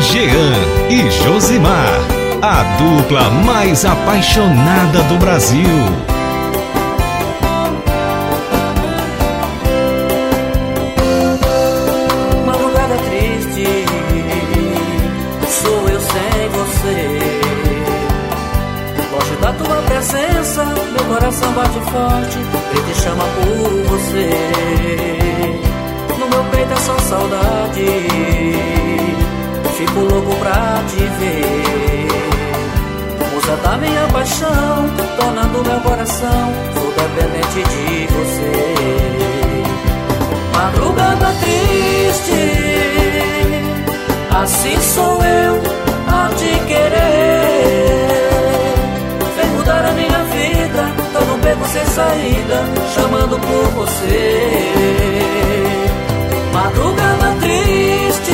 Jean e Josimar, a dupla mais apaixonada do Brasil. Madrugada triste, sou eu sem você. Longe da tua presença, meu coração bate forte, ele te chama por você. No meu peito é só saudade, fico louco pra te ver. Musa da minha paixão, dona do meu coração, sou dependente de você. Madrugada triste, assim sou eu a te querer. Vem mudar a minha vida, tô num beco sem saída, chamando por você. Madrugada triste,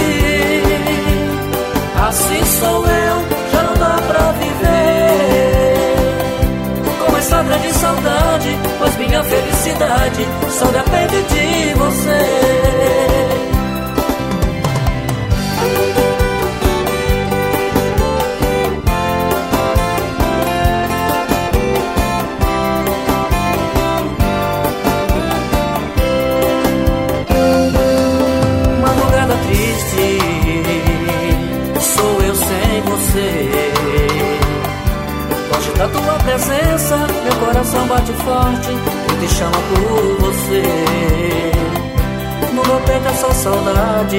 assim sou eu, já não dá pra viver com essa grande saudade, pois minha felicidade só depende de você. Longe da tua presença, meu coração bate forte, eu te chamo por você. No meu peito é só saudade,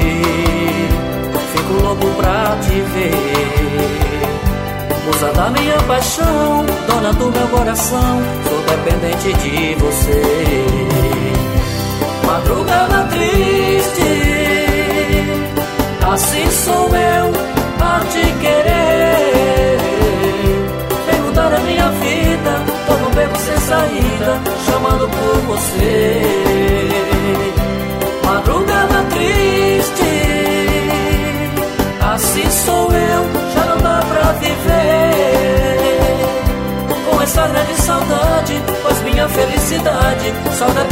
fico louco pra te ver. Musa da minha paixão, dona do meu coração, sou dependente de você. Madrugada triste, assim sou eu a te querer. Vem mudar a minha vida, tô num beco sem saída, chamando por você. Madrugada triste, assim sou eu, já não dá pra viver com essa grande saudade, pois minha felicidade só depende